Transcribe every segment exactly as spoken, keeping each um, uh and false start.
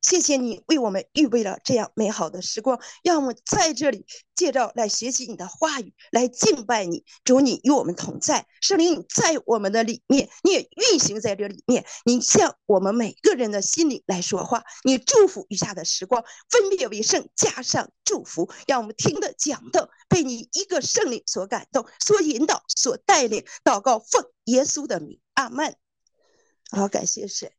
谢谢你为我们预备了这样美好的时光，让我们在这里借着来学习你的话语，来敬拜你。主，你与我们同在，圣灵你在我们的里面，你也运行在这里面，你向我们每个人的心里来说话，你祝福余下的时光，分别为圣，加上祝福，让我们听的讲的被你一个圣灵所感动，所引导，所带领。祷告奉耶稣的名，阿们。好，感谢神。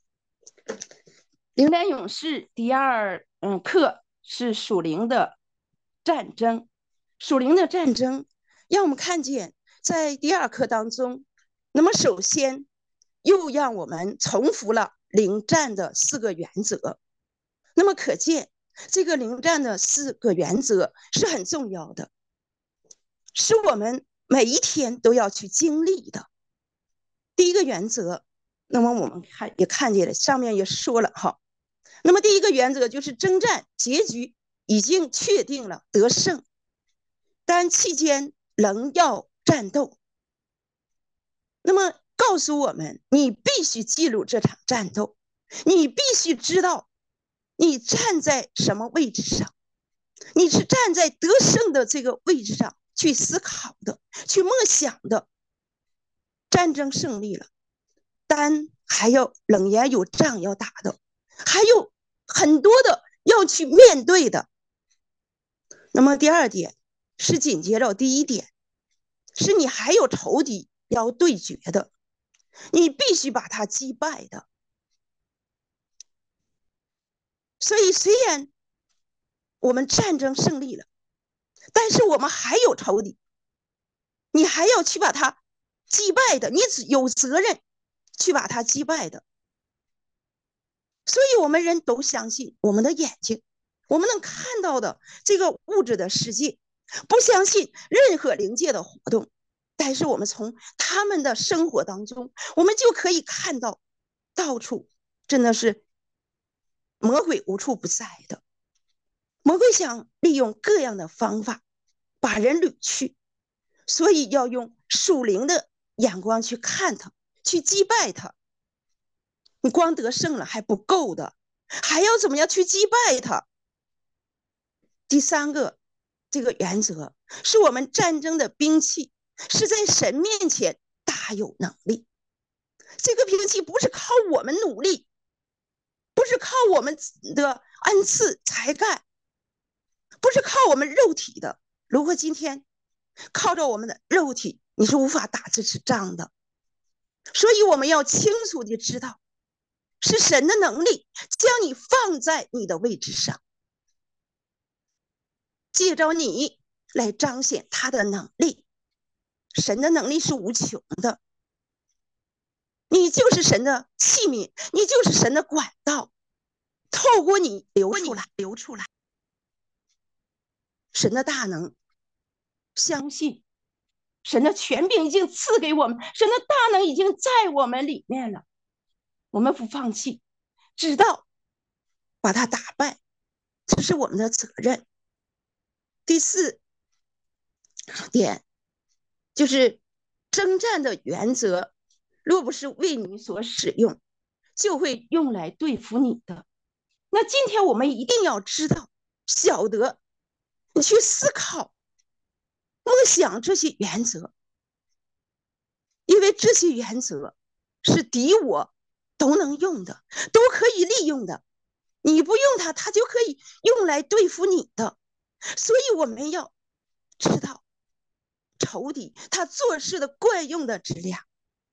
灵丹勇士第二嗯课是属灵的战争，属灵的战争让我们看见在第二课当中，那么首先又让我们重复了灵战的四个原则。那么可见这个灵战的四个原则是很重要的，是我们每一天都要去经历的。第一个原则，那么我们看也看见了，上面也说了哈。那么第一个原则就是征战结局已经确定了得胜，但期间仍要战斗。那么告诉我们，你必须记录这场战斗，你必须知道你站在什么位置上，你是站在得胜的这个位置上去思考的，去默想的。战争胜利了，但还有仍然有仗要打的，还有很多的要去面对的。那么第二点是紧接着第一点，是你还有仇敌要对决的，你必须把他击败的。所以虽然我们战争胜利了，但是我们还有仇敌，你还要去把他击败的，你有责任去把他击败的。所以我们人都相信我们的眼睛，我们能看到的这个物质的世界，不相信任何灵界的活动，但是我们从他们的生活当中，我们就可以看到到处真的是魔鬼无处不在的。魔鬼想利用各样的方法把人掳去，所以要用属灵的眼光去看他，去击败他。你光得胜了还不够的，还要怎么样去击败他。第三个这个原则是我们战争的兵器是在神面前大有能力。这个兵器不是靠我们努力，不是靠我们的恩赐才干，不是靠我们肉体的。如果今天靠着我们的肉体，你是无法打这次仗的。所以我们要清楚地知道，是神的能力将你放在你的位置上，借着你来彰显他的能力。神的能力是无穷的，你就是神的器皿，你就是神的管道，透过你流出来，流出来。神的大能，相信神的权柄已经赐给我们，神的大能已经在我们里面了。我们不放弃，直到把它打败，这是我们的责任。第四点就是征战的原则，若不是为你所使用，就会用来对付你的。那今天我们一定要知道，晓得，你去思考，默想这些原则，因为这些原则是敌我都能用的，都可以利用的。你不用它，它就可以用来对付你的。所以我们要知道仇敌他做事的惯用的质量，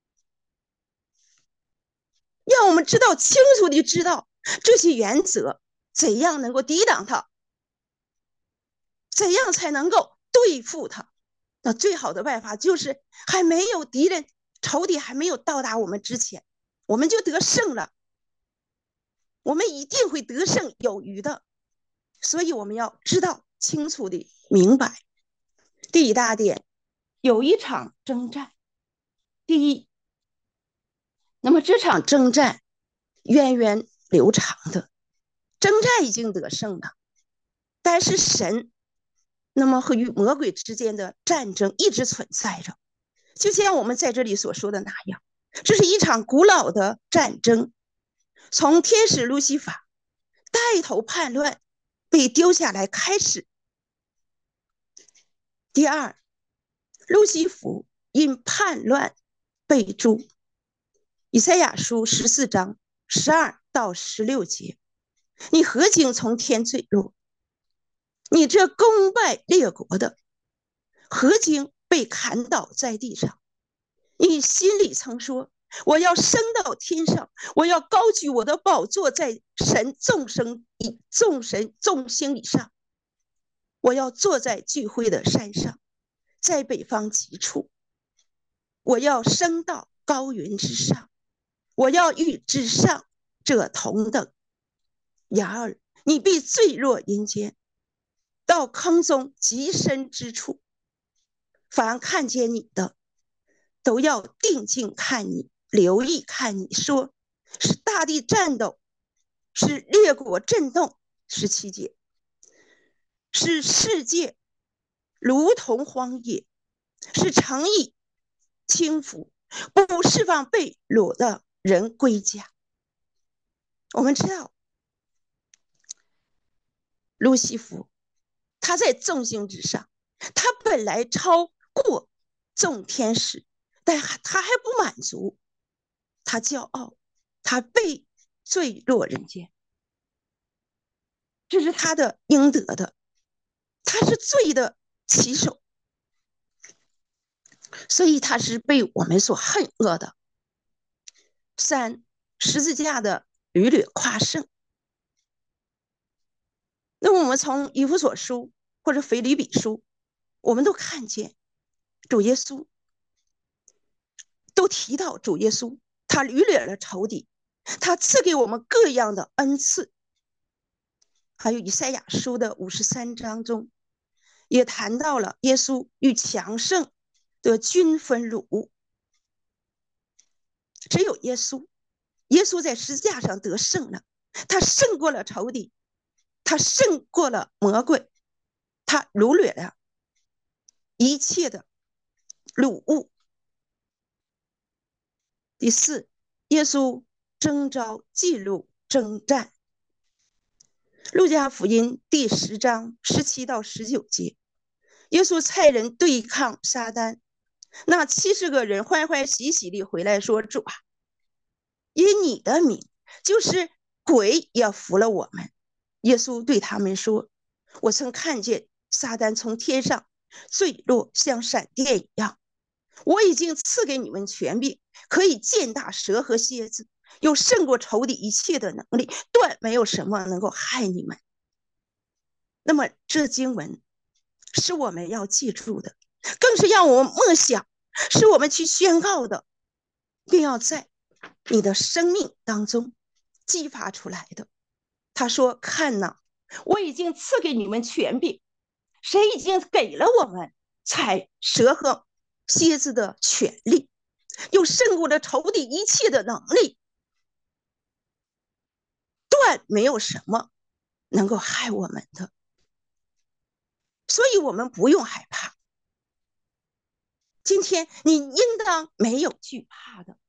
让我们知道清楚地知道这些原则，怎样能够抵挡它，怎样才能够对付它。那最好的办法就是还没有敌人仇敌还没有到达我们之前，我们就得胜了，我们一定会得胜有余的。所以我们要知道清楚地明白。第一大点，有一场征战。第一，那么这场征战源远流长的，征战已经得胜了，但是神那么和与魔鬼之间的战争一直存在着，就像我们在这里所说的那样，这是一场古老的战争，从天使路西法带头叛乱，被丢下来开始。第二，路西弗因叛乱被诛。以赛亚书十四章十二到十六节，你何竟从天坠落？你这攻败列国的，何竟被砍倒在地上？你心里曾说，我要升到天上，我要高举我的宝座在神众生以众神众星以上，我要坐在聚会的山上，在北方极处，我要升到高云之上，我要与之上者同等。然而你必坠落阴间，到坑中极深之处，凡看见你的都要定睛看你，留意看你，说是大地颤抖，是列国震动。十七节，是世界如同荒野，是城邑倾覆，不释放被掳的人归家。我们知道路西弗他在众星之上，他本来超过众天使，但他还不满足，他骄傲，他被坠落人间，这是他的应得的，他是罪的起手，所以他是被我们所恨恶的。三，十字架的屡屡夸胜。那么我们从以弗所书或者腓立比书，我们都看见主耶稣，都提到主耶稣，他屡掠了仇敌，他赐给我们各样的恩赐。还有以赛亚书的五十三章中，也谈到了耶稣与强盛的均分辱。只有耶稣，耶稣在十字架上得胜了，他胜过了仇敌，他胜过了魔鬼，他掳掠了一切的掳物。第四，耶稣征召记录征战。路加福音第十章十七到十九节，耶稣差人对抗撒旦，那七十个人欢欢喜喜地回来说，主啊，因你的名，就是鬼也服了我们。耶稣对他们说，我曾看见撒旦从天上坠落，像闪电一样。我已经赐给你们权柄，可以践踏蛇和蝎子，有胜过仇敌一切的能力，断没有什么能够害你们。那么这经文是我们要记住的，更是让我们默想，是我们去宣告的，并要在你的生命当中激发出来的。他说，看哪，我已经赐给你们权柄。谁已经给了我们踩蛇和蝎子的权利，又胜过了仇敌一切的能力，断没有什么能够害我们的。所以我们不用害怕，今天你应当没有惧怕的，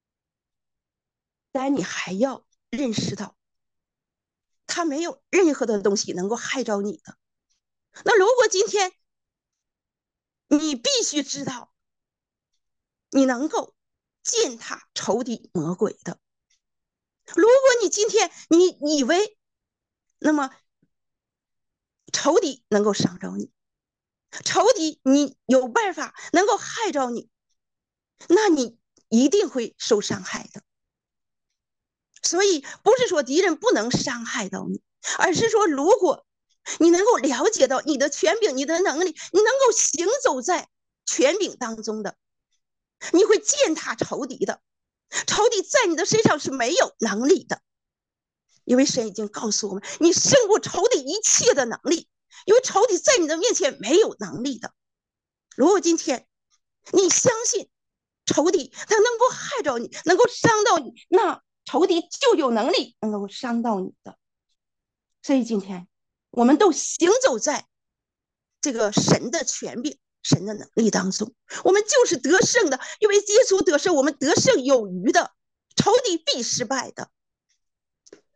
但你还要认识到，他没有任何的东西能够害着你的。那如果今天你必须知道，你能够践踏仇敌魔鬼的。如果你今天你以为，那么仇敌能够伤着你，仇敌你有办法能够害着你，那你一定会受伤害的。所以不是说敌人不能伤害到你，而是说如果你能够了解到你的权柄，你的能力，你能够行走在权柄当中的，你会践踏仇敌的。仇敌在你的身上是没有能力的，因为神已经告诉我们，你胜过仇敌一切的能力，因为仇敌在你的面前没有能力的。如果今天你相信仇敌他能够害着你，能够伤到你，那仇敌就有能力能够伤到你的。所以今天我们都行走在这个神的权柄、神的能力当中，我们就是得胜的，因为耶稣得胜，我们得胜有余的，仇敌必失败的。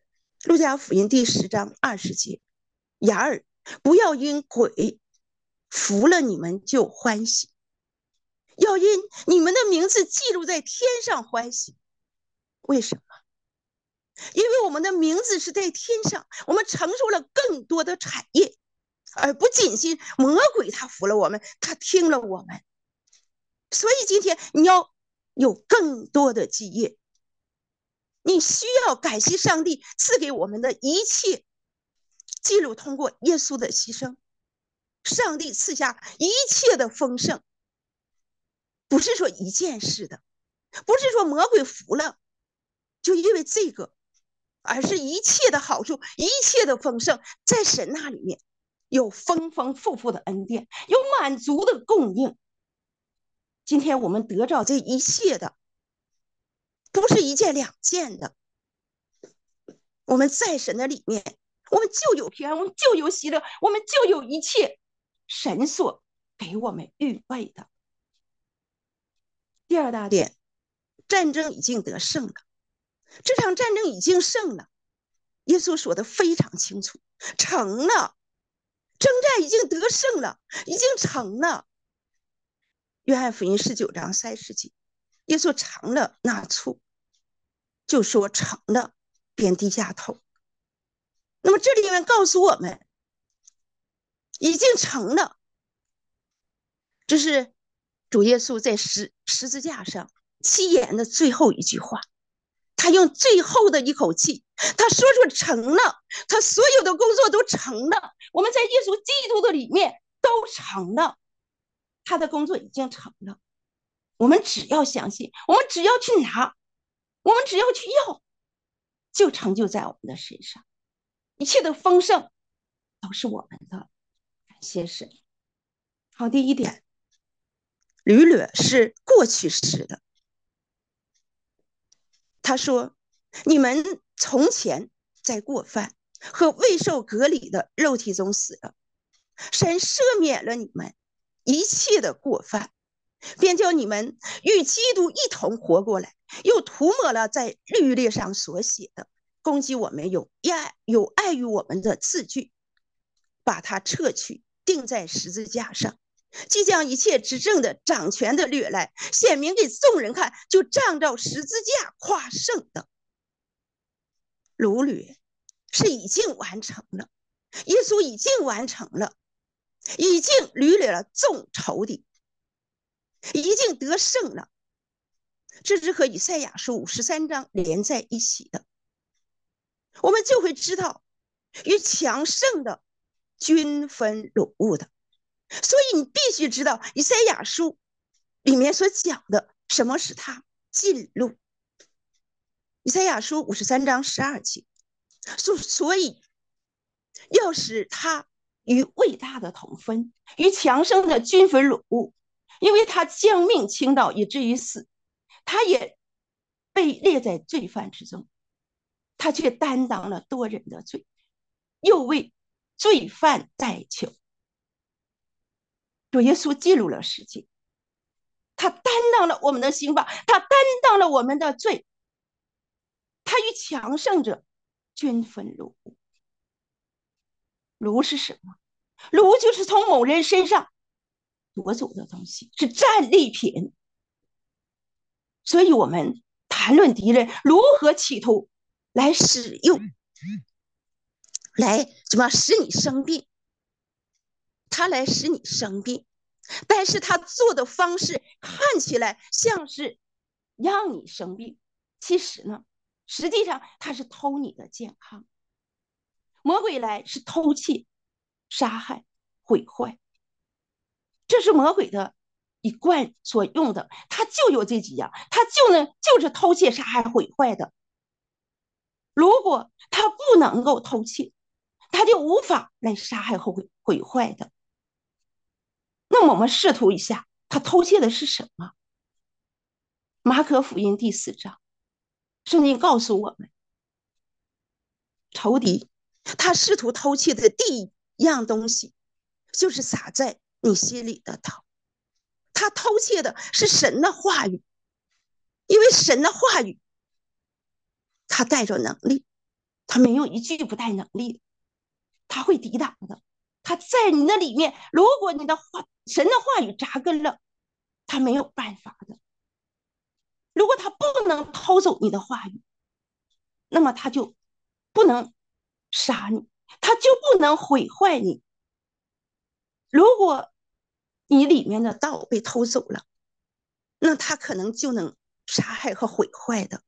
路加福音第十章二十节，雅尔，不要因鬼服了你们就欢喜，要因你们的名字记录在天上欢喜。为什么？因为我们的名字是在天上，我们承受了更多的产业，而不仅仅魔鬼他服了我们，他听了我们。所以今天你要有更多的基业，你需要感谢上帝赐给我们的一切，记录通过耶稣的牺牲，上帝赐下一切的丰盛，不是说一件事的，不是说魔鬼服了就因为这个，而是一切的好处，一切的丰盛，在神那里面有丰丰富富的恩典，有满足的供应。今天我们得着这一切的，不是一件两件的。我们在神的里面，我们就有平安，我们就有喜乐，我们就有一切神所给我们预备的。第二大点，战争已经得胜了，这场战争已经胜了。耶稣说的非常清楚，成了，征战已经得胜了，已经成了。约翰福音十九章三十节，耶稣尝了那醋，就说成了，便低下头。那么这里面告诉我们，已经成了，这是主耶稣在十十字架上七言的最后一句话。他用最后的一口气，他说出成了，他所有的工作都成了，我们在耶稣基督的里面都成了，他的工作已经成了。我们只要相信，我们只要去拿，我们只要去要，就成就在我们的身上。一切的丰盛都是我们的，感谢神。好，第一点，屡屡是过去式的。他说，你们从前在过犯和未受隔离的肉体中死了，神赦免了你们一切的过犯，便叫你们与基督一同活过来，又涂抹了在律例上所写的攻击我们有爱有爱于我们的字句，把它撤去，钉在十字架上，即将一切执政的掌权的掠来，显明给众人看，就仗着十字架夸胜的。掳掠是已经完成了，耶稣已经完成了，已经掳掠了众仇敌，已经得胜了。这是和以赛亚书五十三章连在一起的，我们就会知道与强盛的均分掳物的。所以你必须知道以赛亚书里面所讲的什么使他进入。以赛亚书五十三章十二节，所以要使他与伟大的同分，与强盛的均分掳物，因为他将命倾倒以至于死，他也被列在罪犯之中，他却担当了多人的罪，又为罪犯代求。主耶稣记录了世界，他担当了我们的刑罚，他担当了我们的罪，他与强盛者均分掳物。掳是什么？掳就是从某人身上夺走的东西，是战利品。所以我们谈论敌人如何企图来使用，来怎么使你生病，他来使你生病，但是他做的方式看起来像是让你生病，其实呢，实际上他是偷你的健康。魔鬼来是偷窃、杀害、毁坏，这是魔鬼的一贯所用的，他就有这几样，他就能就是偷窃、杀害、毁坏的。如果他不能够偷窃，他就无法来杀害和毁毁坏的。那么我们试图一下，他偷窃的是什么？马可福音第四章，圣经告诉我们，仇敌他试图偷窃的第一样东西，就是撒在你心里的道。他偷窃的是神的话语，因为神的话语，他带着能力， 他没有一句不带能力的，他会抵挡的。他在你那里面，如果你的话神的话语扎根了，他没有办法的。如果他不能偷走你的话语，那么他就不能杀你，他就不能毁坏你。如果你里面的道被偷走了，那他可能就能杀害和毁坏的。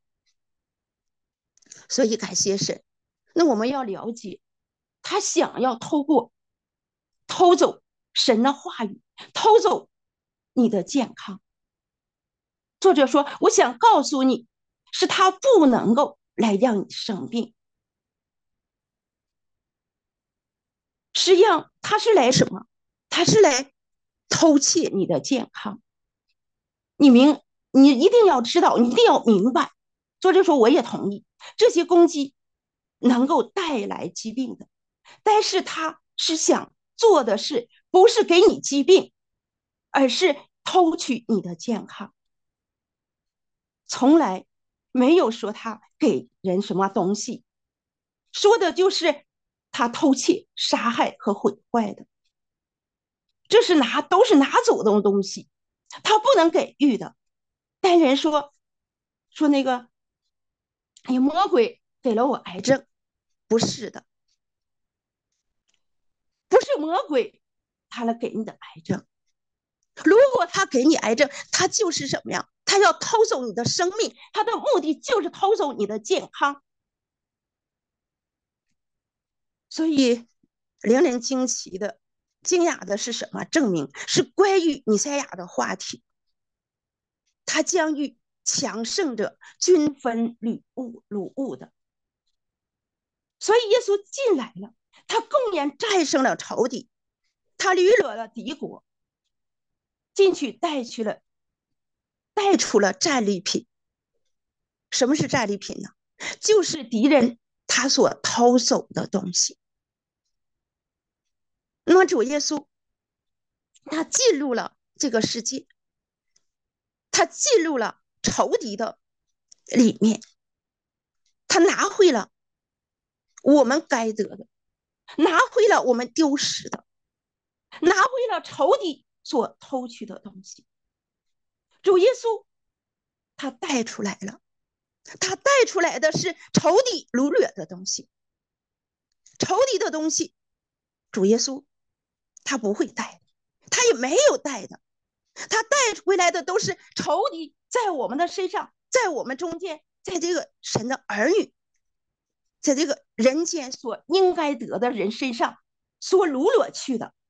所以感谢神，那我们要了解，他想要透过偷走神的话语，偷走你的健康。作者说，我想告诉你，是他不能够来让你生病，实际上他是来什么？他是来偷窃你的健康。你明，你一定要知道，你一定要明白。作者说，我也同意，这些攻击能够带来疾病的，但是他是想做的是，不是给你疾病，而是偷取你的健康。从来没有说他给人什么东西，说的就是他偷窃、杀害和毁坏的，这是拿都是拿走的东西，他不能给予的。但人说说那个，哎呀，魔鬼给了我癌症，不是的，不是魔鬼他来给你的癌症。如果他给你癌症，他就是什么呀？他要偷走你的生命，他的目的就是偷走你的健康。所以令人惊奇的、惊讶的是什么？证明是关于弥赛亚的话题，他将与强盛者均分掳物掳物的。所以耶稣进来了，他公然战胜了仇敌，他掠夺了敌国，进去带去了，带出了战利品。什么是战利品呢？就是敌人他所偷走的东西。那么主耶稣他进入了这个世界，他进入了仇敌的里面，他拿回了我们该得的，拿回了我们丢失的，拿回了仇敌所偷取的东西。主耶稣他带出来了，他带出来的是仇敌掳掠的东西，仇敌的东西，主耶稣他不会带，他也没有带的，他带回来的都是仇敌在我们的身上，在我们中间，在这个神的儿女，在这个人间所应该得的人身上所掳掠去的。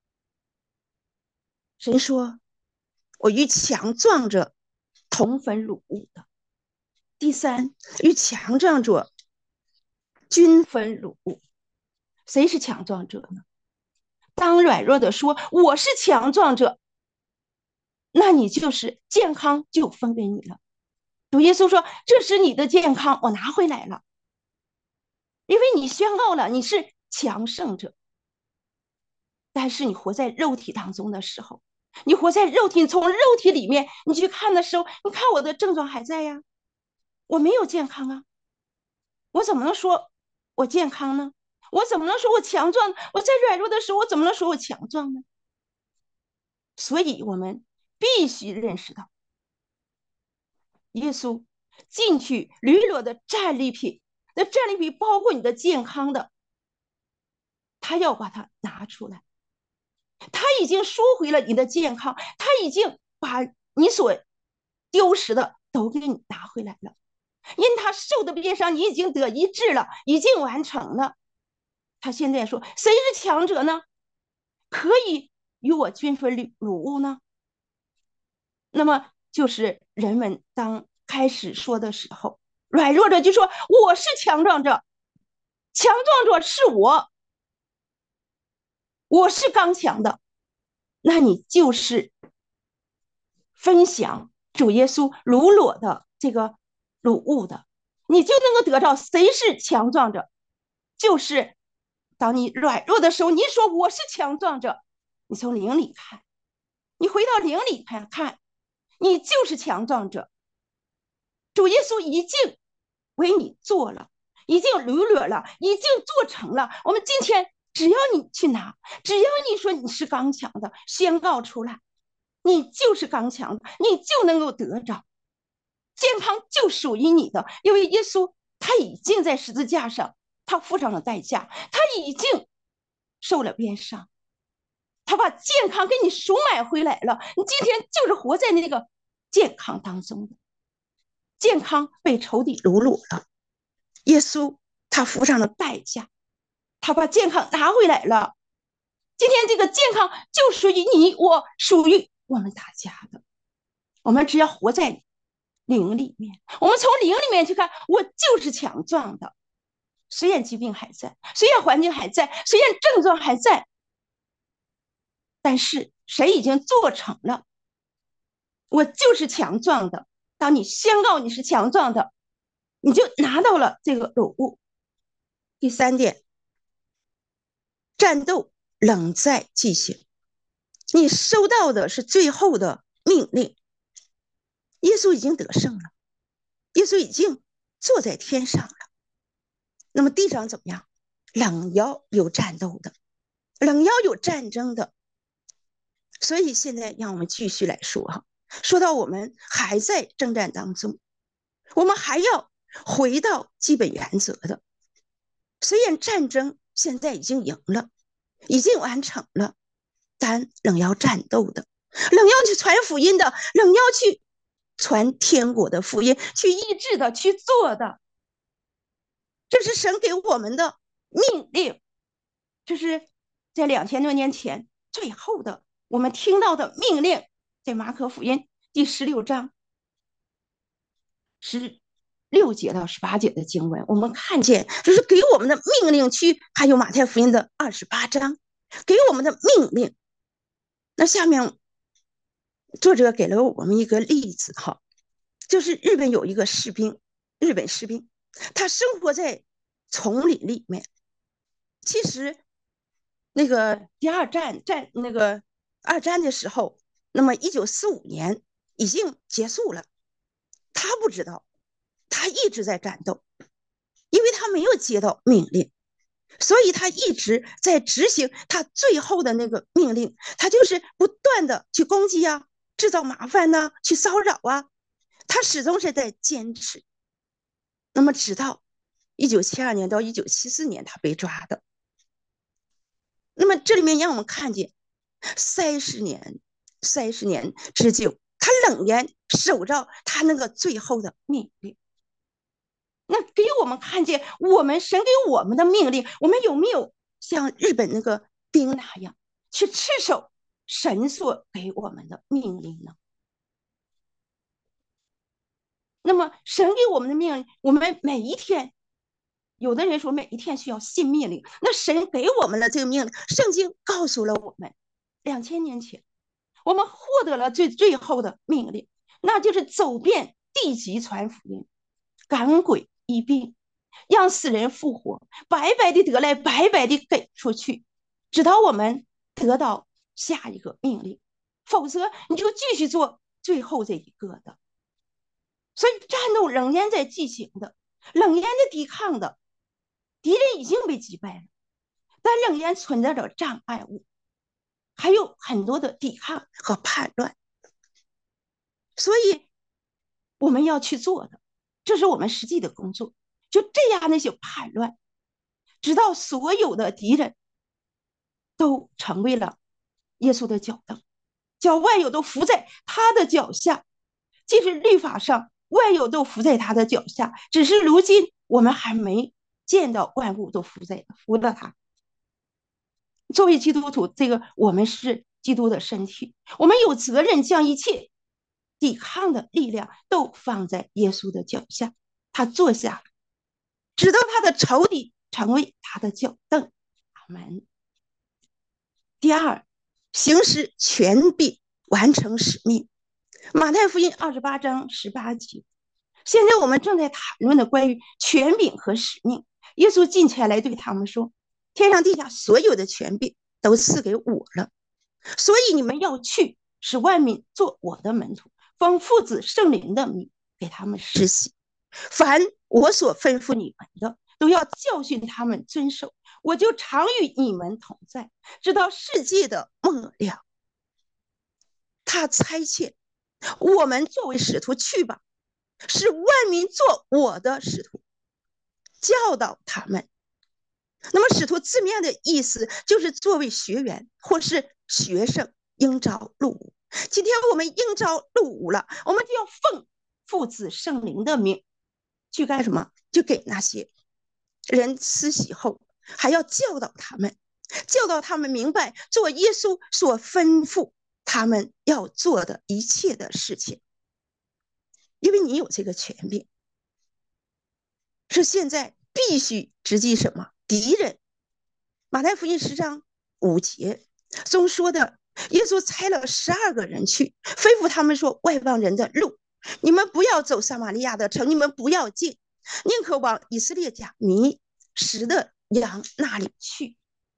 神说，我与强壮者同分掳物的。第三，与强壮者均分掳物。谁是强壮者呢？当软弱的说我是强壮者，那你就是健康就分给你了。主耶稣说，这是你的健康，我拿回来了，因为你宣告了你是强盛者。但是你活在肉体当中的时候，你活在肉体，从肉体里面你去看的时候，你看我的症状还在呀，我没有健康啊，我怎么能说我健康呢？我怎么能说我强壮？我在软弱的时候，我怎么能说我强壮呢？所以我们必须认识到，耶稣进去掠夺的战利品，那战利品包括你的健康的，他要把它拿出来。他已经赎回了你的健康，他已经把你所丢失的都给你拿回来了。因他受的鞭伤，你已经得医治了，已经完成了。他现在说，谁是强者呢？可以与我均分掳物呢？那么就是人们当开始说的时候，软弱者就说我是强壮者，强壮者是我，我是刚强的，那你就是分享主耶稣掳掠的这个掳物的，你就能够得到谁是强壮者。就是当你软弱的时候，你说我是强壮者，你从灵里看，你回到灵里看看，你就是强壮者。主耶稣已经为你做了， 已经掳掠了，已经做成了。我们今天只要你去拿，只要你说你是刚强的，宣告出来，你就是刚强的，你就能够得着健康，就属于你的。因为耶稣他已经在十字架上，他付上了代价，他已经受了鞭伤，他把健康给你赎买回来了。你今天就是活在那个健康当中的，健康被仇敌掳掳了，耶稣他付上了代价，他把健康拿回来了。今天这个健康就属于你我，属于我们大家的。我们只要活在灵里面，我们从灵里面去看，我就是强壮的。虽然疾病还在，虽然环境还在，虽然症状还在，但是谁已经做成了，我就是强壮的。当你宣告你是强壮的，你就拿到了这个礼物。第三点，战斗仍在进行，你收到的是最后的命令。耶稣已经得胜了，耶稣已经坐在天上了。那么地上怎么样？仍要有战斗的，仍要有战争的。所以现在让我们继续来说哈，说到我们还在征战当中，我们还要回到基本原则的。虽然战争现在已经赢了，已经完成了，但仍要战斗的，仍要去传福音的，仍要去传天国的福音，去医治的，去做的。这是神给我们的命令，这是在两千多年前最后的我们听到的命令，在马可福音第十六章十六节到十八节的经文，我们看见这是给我们的命令区，还有马太福音的二十八章给我们的命令。那下面作者给了我们一个例子哈，就是日本有一个士兵，日本士兵他生活在丛林里面。其实那个第二战战那个二战的时候，那么一九四五年已经结束了，他不知道，他一直在战斗，因为他没有接到命令，所以他一直在执行他最后的那个命令，他就是不断的去攻击啊，制造麻烦呢、啊，去骚扰啊，他始终是在坚持。那么直到一九七二年到一九七四年他被抓的。那么这里面让我们看见三十年三十年之久，他仍然守着他那个最后的命令。那给我们看见我们神给我们的命令，我们有没有像日本那个兵那样去持守神所给我们的命令呢？那么神给我们的命令，我们每一天，有的人说每一天需要信命令，那神给我们的这个命令，圣经告诉了我们，两千年前我们获得了最最后的命令，那就是走遍地极传福音，赶鬼医病，让死人复活，白白的得来，白白的给出去，直到我们得到下一个命令，否则你就继续做最后这一个的。所以战斗仍然在进行的，仍然的抵抗的，敌人已经被击败了，但仍然存在着障碍物，还有很多的抵抗和叛乱。所以我们要去做的，这是我们实际的工作，就这样那些叛乱，直到所有的敌人都成为了耶稣的脚凳，叫万有都伏在他的脚下。即使律法上万有都伏在他的脚下，只是如今我们还没见到万物都伏在伏了他。作为基督徒，这个我们是基督的身体，我们有责任将一切抵抗的力量都放在耶稣的脚下，他坐下，直到他的仇敌成为他的脚凳。阿门。第二，行使权柄，完成使命。马太福音二十八章十八节，现在我们正在谈论的关于权柄和使命。耶稣近前来对他们说，天上地下所有的权柄都赐给我了，所以你们要去，使万民做我的门徒，奉父子圣灵的名给他们施洗，凡我所吩咐你们的， 都要教训他们遵守。我就常与你们同在，直到世界的末了。他差遣我们作为使徒去吧，使万民做我的使徒，教导他们。那么使徒字面的意思就是作为学员或是学生应召入伍。今天我们应召入伍了，我们就要奉父子圣灵的名去干什么？就给那些人施洗后，还要教导他们，教导他们明白做耶稣所吩咐他们要做的一切的事情。因为你有这个权柄，是现在必须直击什么敌人。马太福音十章五节中说的，耶稣差了十二个人去，吩咐他们说，外邦人的路你们不要走，撒玛利亚的城你们不要进，宁可往以色列家迷失的羊那里去。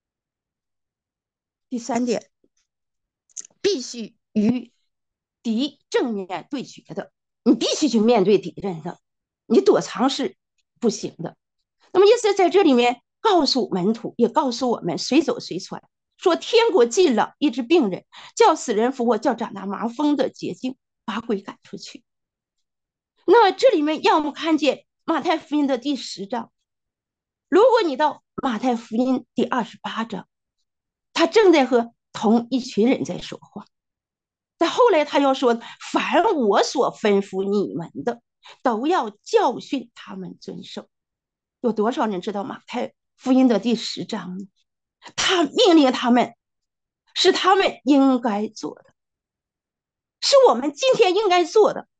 第三点，必须与敌正面对决的，你必须去面对敌人的，你躲藏是不行的。那么耶稣在这里面告诉门徒，也告诉我们随走随传，说天国近了，医治病人，叫死人复活，叫长大麻风的洁净，把鬼赶出去。那么这里面要么看见马太福音的第十章，如果你到马太福音第二十八章，他正在和同一群人在说话，但后来他要说，凡我所吩咐你们的，都要教训他们遵守。有多少人知道马太福音的第十章呢？他命令他们，是他们应该做的，是我们今天应该做的。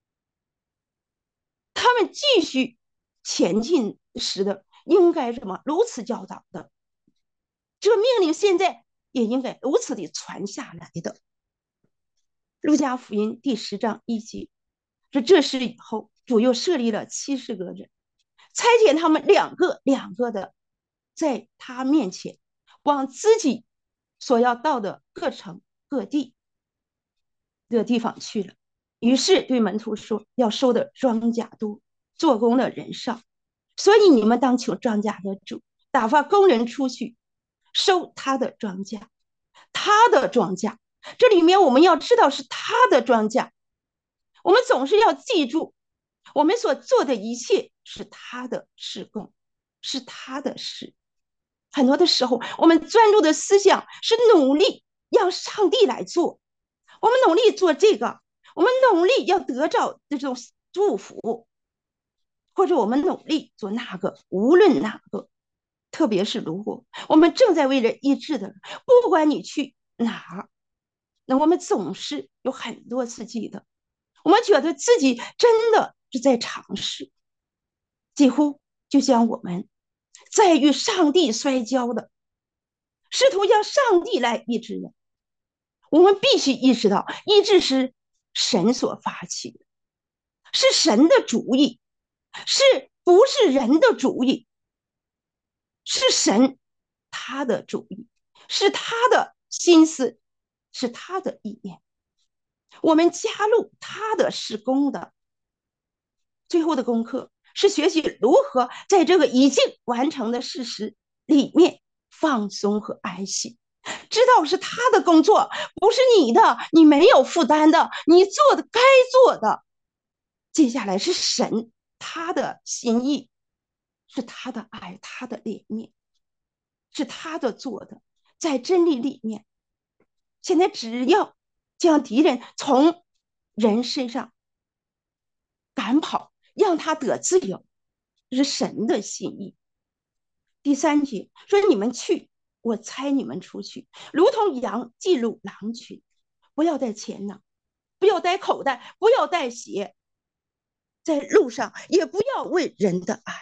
他们继续前进时的应该什么？如此教导的，这命令现在也应该如此的传下来的。路加福音第十章一节说，这事以后主又设立了七十个人，差遣他们两个两个的在他面前往自己所要到的各城各地的地方去了。于是对门徒说，要收的庄稼多，做工的人少，所以你们当求庄稼的主打发工人出去收他的庄稼。他的庄稼，这里面我们要知道是他的庄稼，我们总是要记住，我们所做的一切是他的事工，是他的事。很多的时候我们专注的思想是努力让上帝来做，我们努力做这个，我们努力要得着这种祝福，或者我们努力做那个，无论哪个，特别是如果我们正在为人医治的人，不管你去哪儿，那我们总是有很多次记得，我们觉得自己真的是在尝试，几乎就像我们在与上帝摔跤的，试图让上帝来医治人。我们必须意识到，医治是神所发起的，是神的主意，是不是人的主意？是神他的主意，是他的心思，是他的意念，我们加入他的事工的。最后的功课是学习如何在这个已经完成的事实里面放松和安息，知道是他的工作，不是你的，你没有负担的，你做的该做的。接下来是神他的心意，是他的爱，他的怜悯，是他的做的，在真理里面。现在只要将敌人从人身上赶跑，让他得自由，这是神的心意。第三节说，你们去，我差你们出去，如同羊进入狼群，不要带钱囊，不要带口袋，不要带鞋，在路上也不要问人的安。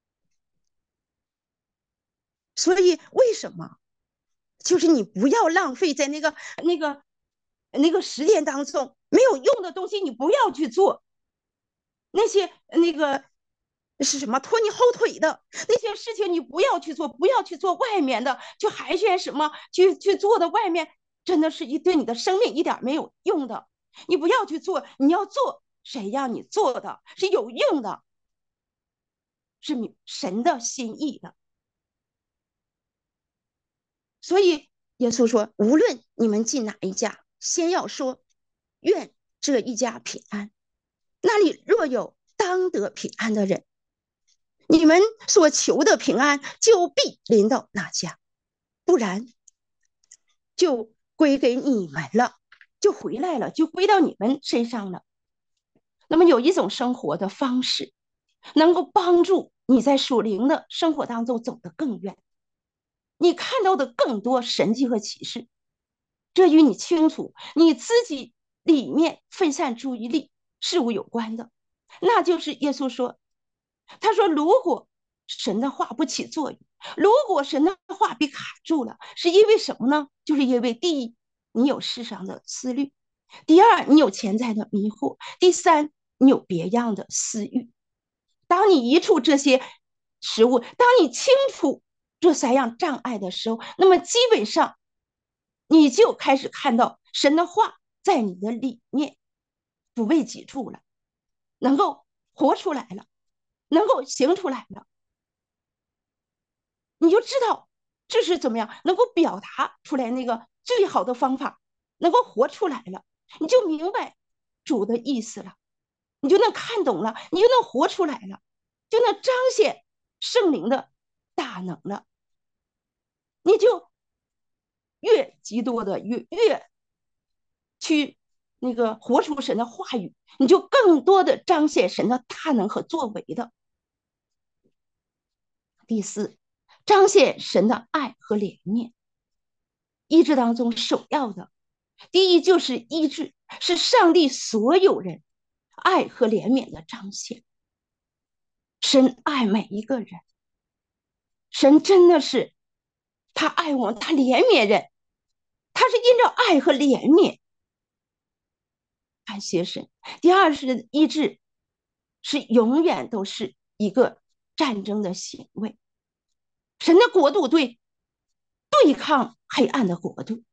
所以为什么就是你不要浪费在那个那个那个时间当中，没有用的东西你不要去做，那些那个是什么拖你后腿的那些事情你不要去做，不要去做外面的，去海选什么去去做的，外面真的是对你的生命一点没有用的，你不要去做，你要做谁让你做的是有用的。 是神的心意的。所以耶稣说，无论你们进哪一家，先要说愿这一家平安，那里若有当得平安的人，你们所求的平安就必临到那家，不然就归给你们了，就回来了，就归到你们身上了。那么有一种生活的方式能够帮助你在属灵的生活当中走得更远，你看到的更多神迹和启示，这与你清楚你自己里面分散注意力事物有关的，那就是耶稣说，他说如果神的话不起作用，如果神的话被卡住了，是因为什么呢？就是因为第一，你有世上的思虑；第二，你有潜在的迷惑；第三，你有别样的私欲。当你移除这些食物，当你清除这三样障碍的时候，那么基本上你就开始看到神的话在你的里面不被挤住了，能够活出来了，能够行出来了，你就知道这是怎么样能够表达出来那个最好的方法，能够活出来了，你就明白主的意思了，你就能看懂了，你就能活出来了，就能彰显圣灵的大能了，你就越极多的越越去那个活出神的话语，你就更多的彰显神的大能和作为的。第四，彰显神的爱和怜悯。医治当中首要的第一就是医治，是上帝所有人爱和怜悯的彰显。神爱每一个人，神真的是他爱我们，他怜悯人，他是因着爱和怜悯。感谢神。第二是医治，是永远都是一个战争的行为。神的国度对对抗黑暗的国度，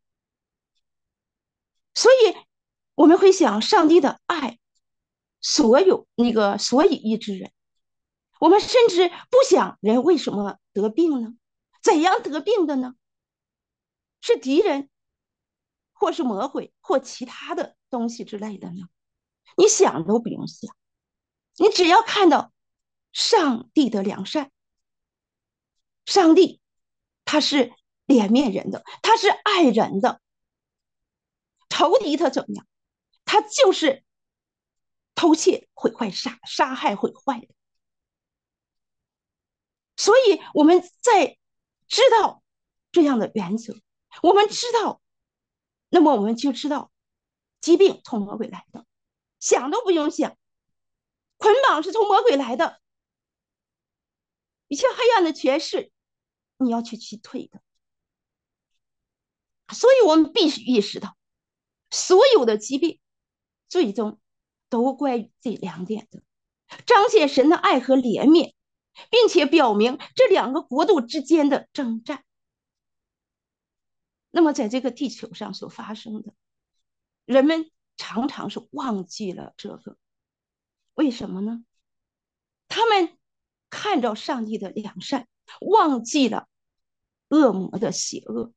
所以我们会想，上帝的爱，所有那个所以医治人。我们甚至不想人为什么得病呢？怎样得病的呢？是敌人，或是魔鬼，或其他的东西之类的呢？你想都不用想，你只要看到上帝的良善，上帝他是怜悯人的，他是爱人的。仇敌他怎么样？他就是偷窃、毁坏、杀杀害、毁坏的。所以我们在知道这样的原则，我们知道，那么我们就知道疾病从魔鬼来的，想都不用想，捆绑是从魔鬼来的，一切黑暗的权势你要去击退的。所以我们必须意识到，所有的疾病最终都关于这两点的，彰显神的爱和怜悯，并且表明这两个国度之间的征战。那么在这个地球上所发生的，人们常常是忘记了这个，为什么呢？他们看着上帝的良善，忘记了恶魔的邪恶。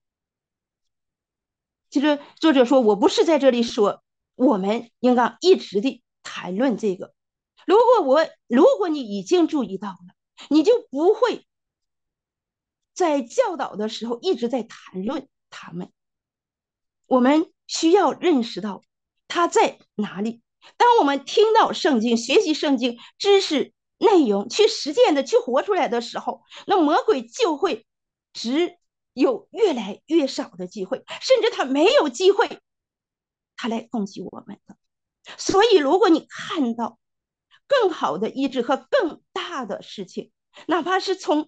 其实作者说，我不是在这里说我们应该一直的谈论这个，如果我如果你已经注意到了，你就不会在教导的时候一直在谈论他们。我们需要认识到他在哪里。当我们听到圣经、学习圣经知识内容，去实践的、去活出来的时候，那魔鬼就会只有越来越少的机会，甚至他没有机会他来攻击我们的。所以如果你看到更好的医治和更大的事情，哪怕是从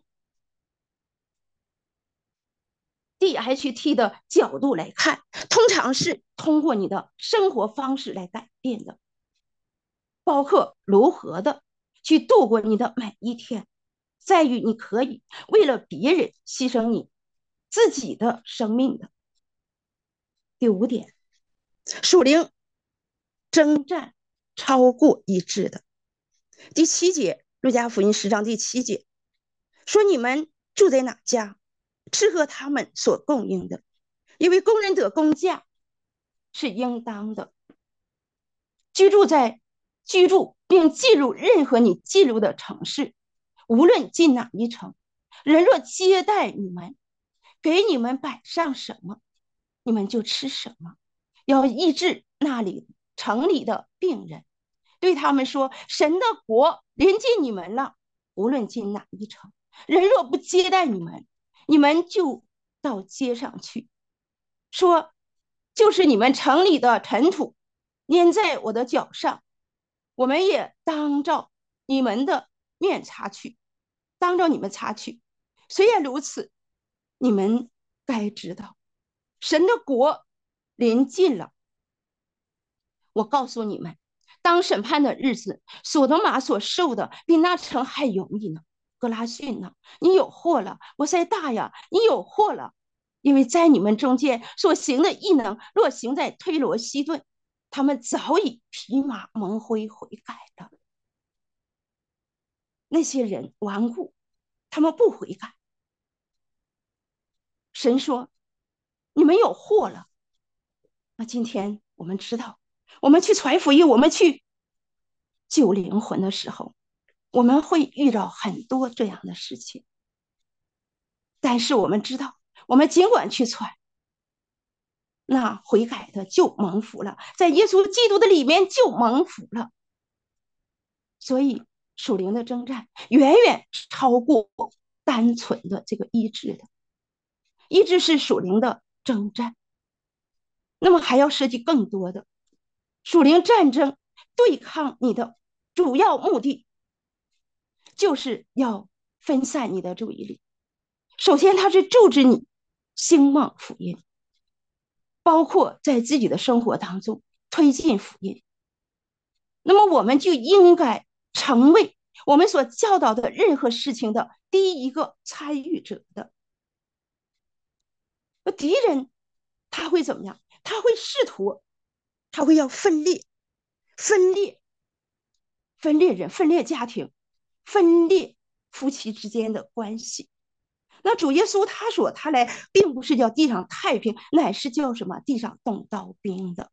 D H T 的角度来看，通常是通过你的生活方式来改变的，包括如何的去度过你的每一天，在于你可以为了别人牺牲你自己的生命的。第五点，属灵征战超过医治的。第七节， 路加福音十章第七节说：“你们住在哪家，吃喝他们所供应的，因为工人得工价是应当的。”居住在居住并进入任何你进入的城市，无论进哪一城，人若接待你们，给你们摆上什么，你们就吃什么。要医治那里城里的病人，对他们说：“神的国临近你们了。”无论进哪一城，人若不接待你们，你们就到街上去，说：“就是你们城里的尘土粘在我的脚上，我们也当着你们的面擦去，当着你们擦去。虽然如此，你们该知道，神的国临近了。我告诉你们，当审判的日子，所多玛所受的比那城还容易呢。格拉逊呢，你有祸了；摩塞大呀，你有祸了。因为在你们中间所行的异能，若行在推罗西顿，他们早已披麻蒙灰悔改了。那些人顽固，他们不悔改。神说：“你们有祸了。”那今天我们知道，我们去传福音，我们去救灵魂的时候，我们会遇到很多这样的事情。但是我们知道，我们尽管去传，那悔改的就蒙福了，在耶稣基督的里面就蒙福了。所以属灵的征战远远超过单纯的这个医治的，医治是属灵的征战，那么还要涉及更多的属灵战争。对抗你的主要目的就是要分散你的注意力。首先它是阻止你兴旺福音，包括在自己的生活当中推进福音。那么我们就应该成为我们所教导的任何事情的第一个参与者的。敌人他会怎么样？他会试图，他会要分裂分裂分裂人，分裂家庭，分裂夫妻之间的关系。那主耶稣他说他来并不是叫地上太平，乃是叫什么？地上动刀兵的。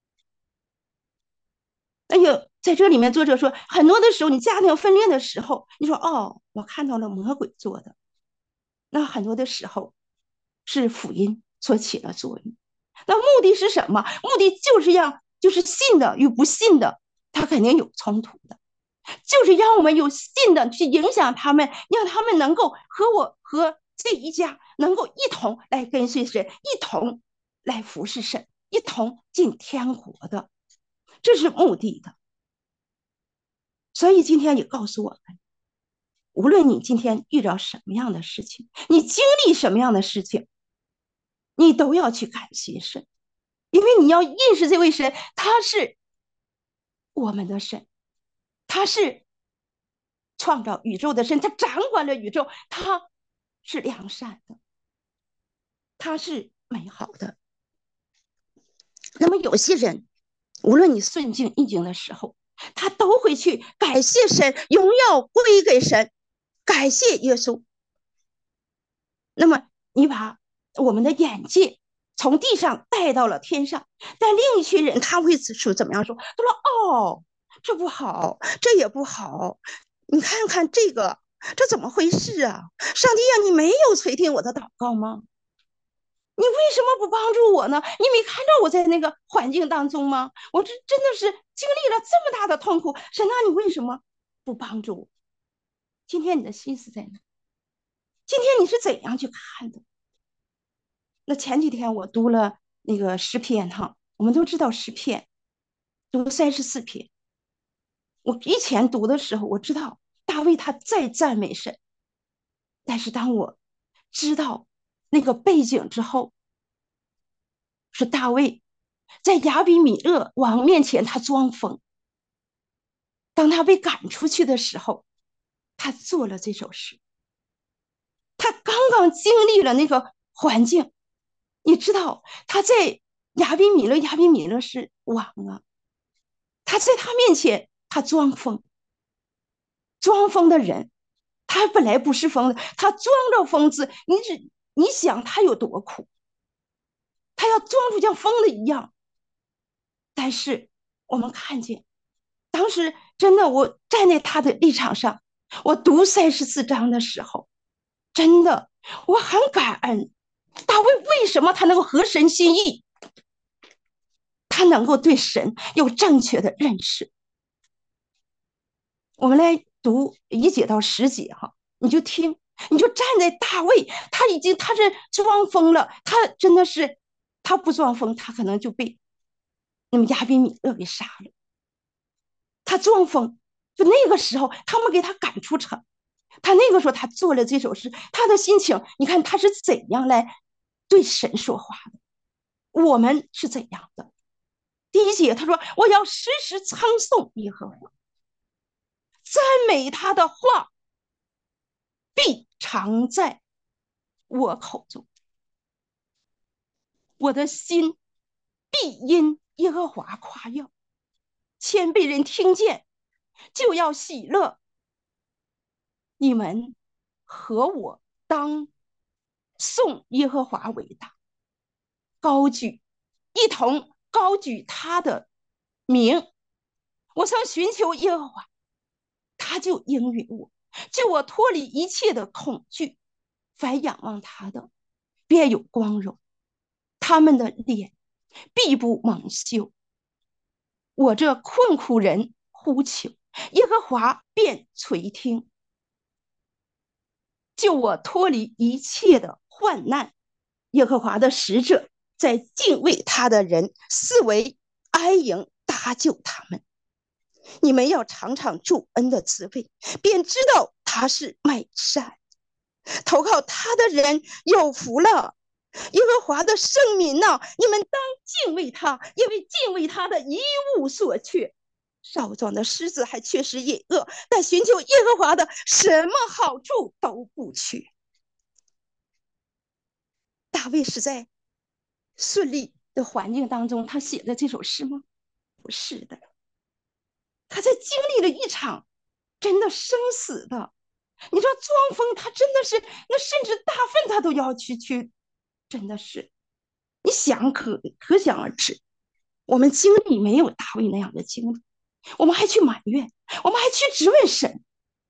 哎呦，在这里面作者说，很多的时候你家庭分裂的时候，你说哦，我看到了魔鬼做的。那很多的时候是福音所起了作用。那目的是什么？目的就是让就是信的与不信的他肯定有冲突的，就是让我们有信的去影响他们，让他们能够和我和这一家能够一同来跟随神，一同来服侍神，一同进天国的，这是目的的。所以今天也告诉我们，无论你今天遇到什么样的事情，你经历什么样的事情，你都要去感谢神，因为你要认识这位神，他是我们的神，他是创造宇宙的神，他掌管了宇宙，他是良善的，他是美好的。那么有些人，无论你顺境逆境的时候，他都会去感谢神，荣耀归给神，感谢耶稣。那么你把我们的眼界从地上带到了天上，但另一群人他会说怎么样说？他说：“哦，这不好，这也不好，你看看这个，这怎么回事啊？上帝啊，你没有垂听我的祷告吗？你为什么不帮助我呢？你没看到我在那个环境当中吗？我这真的是经历了这么大的痛苦，神啊，你为什么不帮助我？今天你的心思在哪？今天你是怎样去看的？”那前几天我读了那个诗篇哈，我们都知道诗篇读三十四篇。我以前读的时候，我知道大卫他再赞美神，但是当我知道那个背景之后，是大卫在亚比米勒王面前他装疯，当他被赶出去的时候，他做了这首诗。他刚刚经历了那个环境，你知道他在亚比米勒，亚比米勒是王啊，他在他面前他装疯， 装疯的人，他本来不是疯的，他装着疯子，你只你想他有多苦，他要装出像疯的一样。但是我们看见，当时真的，我站在他的立场上，我读三十四章的时候，真的我很感恩。大卫为什么他能够合神心意？他能够对神有正确的认识。我们来读一节到十节哈，你就听，你就站在大卫，他已经他是装疯了，他真的是，他不装疯，他可能就被那么亚比米勒给杀了。他装疯，就那个时候他们给他赶出城，他那个时候他做了这首诗，他的心情，你看他是怎样来对神说话的，我们是怎样的？第一节他说：“我要时时称颂耶和华，赞美他的话必常在我口中，我的心必因耶和华夸耀。千被人听见，就要喜乐。你们和我当颂耶和华为大，高举一同高举他的名。我曾寻求耶和华，他就应允我，救我脱离一切的恐惧。凡仰望他的，便有光荣，他们的脸必不蒙羞。我这困苦人呼求，耶和华便垂听，救我脱离一切的患难。耶和华的使者在敬畏他的人四围安营，搭救他们。你们要尝尝主恩的滋味，便知道他是美善。投靠他的人有福了。耶和华的圣民呢、啊，你们当敬畏他，因为敬畏他的一无所缺。少壮的狮子还确实隐恶，但寻求耶和华的，什么好处都不缺。大卫是在顺利的环境当中，他写的这首诗吗？不是的，他在经历了一场真的生死的。你说装疯，他真的是那甚至大粪他都要去去，真的是，你想可可想而知。我们经历没有大卫那样的经历，我们还去埋怨，我们还去质问神。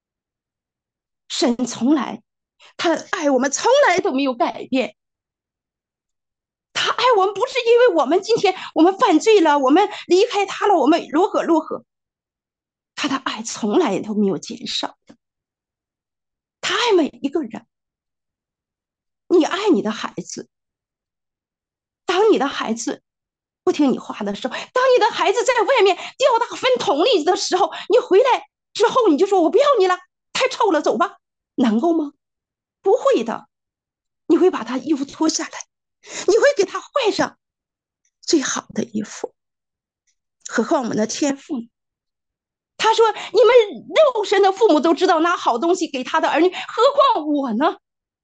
神从来，他爱我们从来都没有改变。他爱我们不是因为我们今天我们犯罪了，我们离开他了，我们如何如何，他的爱从来都没有减少的。他爱每一个人。你爱你的孩子，当你的孩子不听你话的时候，当你的孩子在外面掉大粪桶里的时候，你回来之后你就说我不要你了，太臭了，走吧，能够吗？不会的。你会把他衣服脱下来，你会给他换上最好的衣服。何况我们的天父，他说你们肉身的父母都知道拿好东西给他的儿女，何况我呢？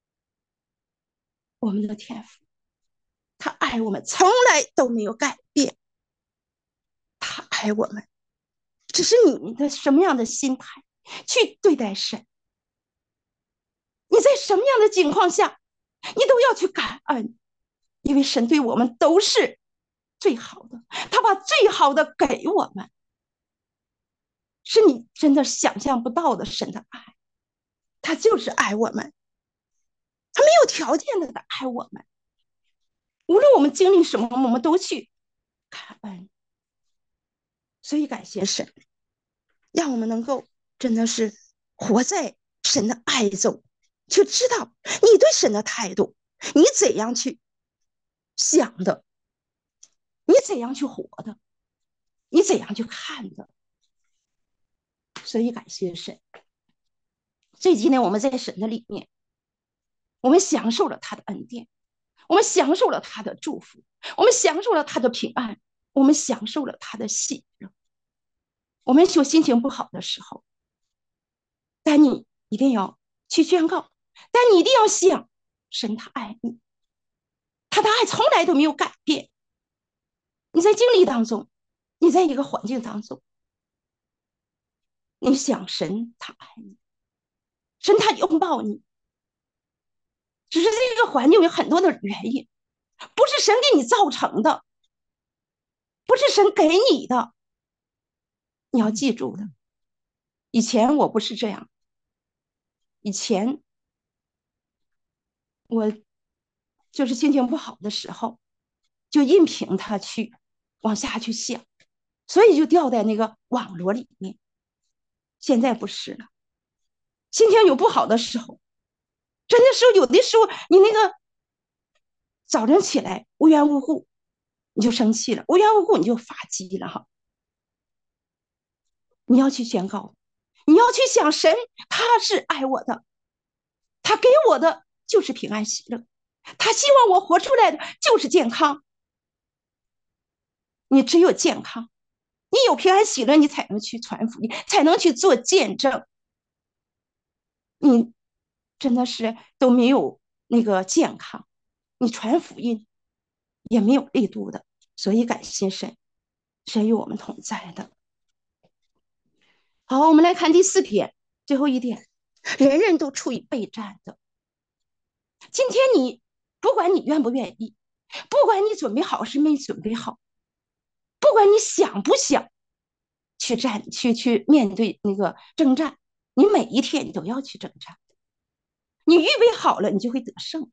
我们的天父，他爱我们从来都没有改变。他爱我们，只是你的什么样的心态去对待神，你在什么样的情况下你都要去感恩，因为神对我们都是最好的，他把最好的给我们，是你真的想象不到的。神的爱，他就是爱我们，他没有条件的爱我们。无论我们经历什么，我们都去感恩。所以感谢神，让我们能够真的是活在神的爱中，去知道你对神的态度，你怎样去想的，你怎样去活的，你怎样去看的。所以感谢神。所以今天我们在神的里面，我们享受了他的恩典，我们享受了他的祝福，我们享受了他的平安，我们享受了他的喜乐。我们有心情不好的时候，但你一定要去宣告，但你一定要想，神他爱你，他的爱从来都没有改变。你在经历当中，你在一个环境当中， 你想神他爱你，神他拥抱你，只是这个环境有很多的原因，不是神给你造成的，不是神给你的。你要记住的，以前我不是这样，以前我就是心情不好的时候，就任凭他去往下去想，所以就掉在那个网络里面。现在不是了，心情有不好的时候，真的是有的时候你那个早晨起来无缘无故你就生气了，无缘无故你就发急了哈。你要去宣告，你要去想神他是爱我的，他给我的就是平安喜乐，他希望我活出来的就是健康。你只有健康，你有平安喜乐，你才能去传福音，才能去做见证。你真的是都没有那个健康，你传福音也没有力度的。所以感谢神，神与我们同在的。好，我们来看第四点，最后一点，人人都处于备战的。今天你不管你愿不愿意，不管你准备好是没准备好，不管你想不想去战去去面对那个征战，你每一天你都要去征战。你预备好了，你就会得胜。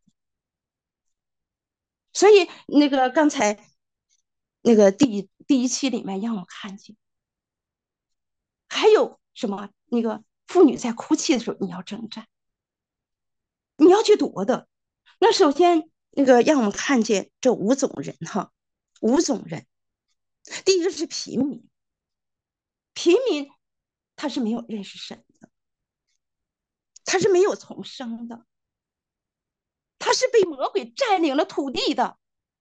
所以那个刚才那个第第一期里面让我们看见，还有什么那个妇女在哭泣的时候，你要征战，你要去夺的。那首先那个让我们看见这五种人哈，五种人。第一个是平民，平民他是没有认识神的，他是没有重生的，他是被魔鬼占领了土地的。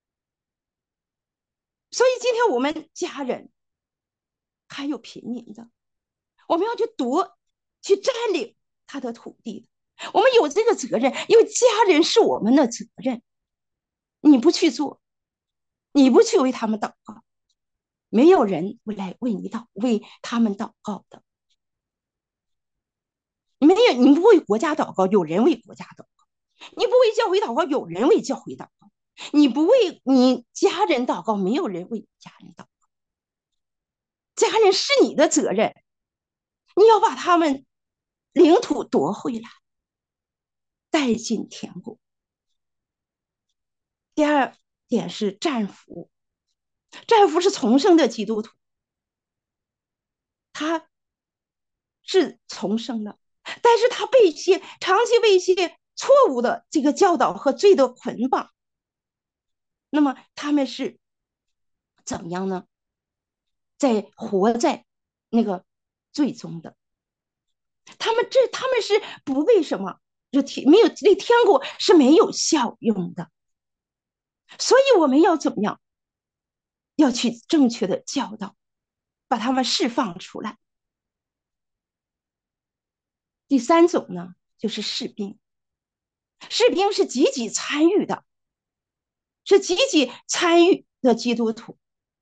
所以今天我们家人还有平民的，我们要去夺，去占领他的土地。我们有这个责任，因为家人是我们的责任。你不去做，你不去为他们祷告，没有人会来为你祷，为他们祷告的。没有，你不为国家祷告，有人为国家祷告；你不为教会祷告，有人为教会祷告；你不为你家人祷告，没有人为家人祷告。家人是你的责任，你要把他们领土夺回来，带进天国。第二点是战俘，战俘是重生的基督徒，他是重生的，但是他被一些长期被一些错误的这个教导和罪的捆绑。那么他们是怎么样呢？在活在那个罪中的，他们这他们是不为什么就没有对天国是没有效用的。所以我们要怎么样？要去正确的教导，把他们释放出来。第三种呢，就是士兵。士兵是积极参与的，是积极参与的基督徒，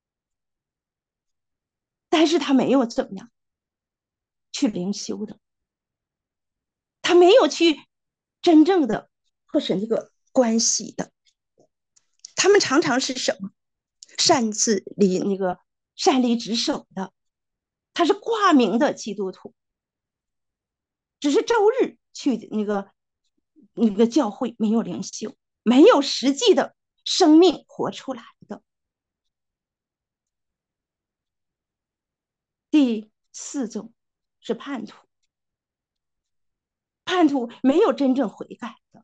但是他没有怎么样去灵修的，他没有去真正的和神这个关系的。他们常常是什么？擅自离那个擅离职守的，他是挂名的基督徒，只是周日去那个那个教会，没有灵修，没有实际的生命活出来的。第四种是叛徒，叛徒没有真正悔改的，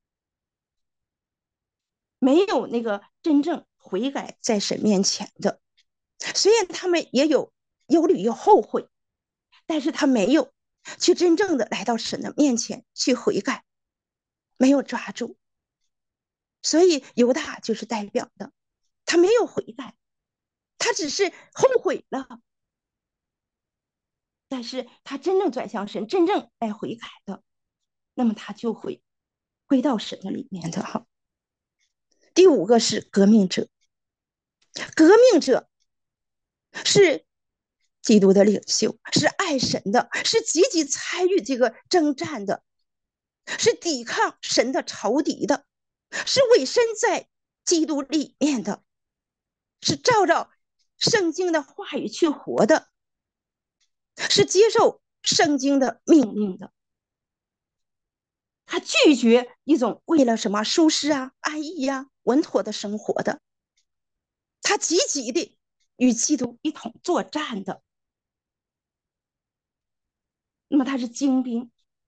没有那个真正悔改在神面前的。虽然他们也有忧虑有后悔，但是他没有去真正的来到神的面前去悔改，没有抓住。所以犹大就是代表的，他没有悔改，他只是后悔了，但是他真正转向神，真正来悔改的，那么他就会归到神的里面的哈。第五个是革命者，革命者是基督的领袖，是爱神的，是积极参与这个征战的，是抵抗神的仇敌的，是委身在基督里面的，是照着圣经的话语去活的，是接受圣经的命令的。他拒绝一种为了什么舒适啊、安逸啊、稳妥的生活的，他积极的与基督一同作战的。那么他是精兵，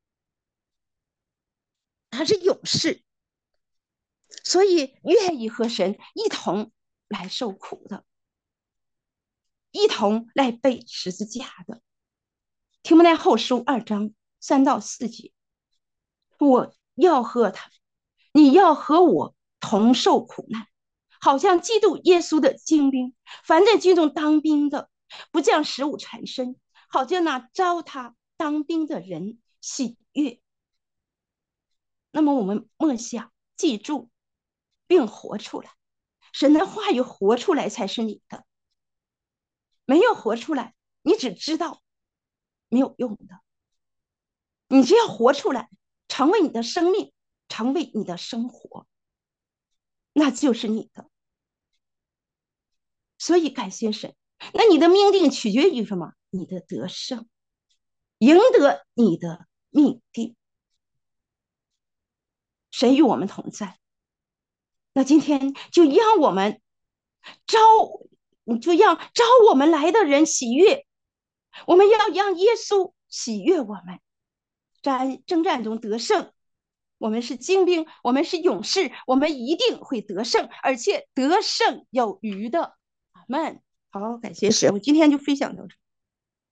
他是勇士，所以愿意和神一同来受苦的，一同来背十字架的。提摩太后书二章三到四节，我要和他，你要和我同受苦难，好像基督耶稣的精兵。凡在军中当兵的，不将食物缠身，好叫那招他当兵的人喜悦。那么我们默想、记住，并活出来。神的话语活出来才是你的，没有活出来，你只知道，没有用的。你只要活出来，成为你的生命，成为你的生活，那就是你的。所以感谢神，那你的命定取决于什么？你的得胜，赢得你的命定。神与我们同在，那今天就让我们招，就让招我们来的人喜悦。我们要让耶稣喜悦我们，在征战中得胜。我们是精兵，我们是勇士，我们一定会得胜，而且得胜有余的。阿们。好，感谢神，我今天就分享到这。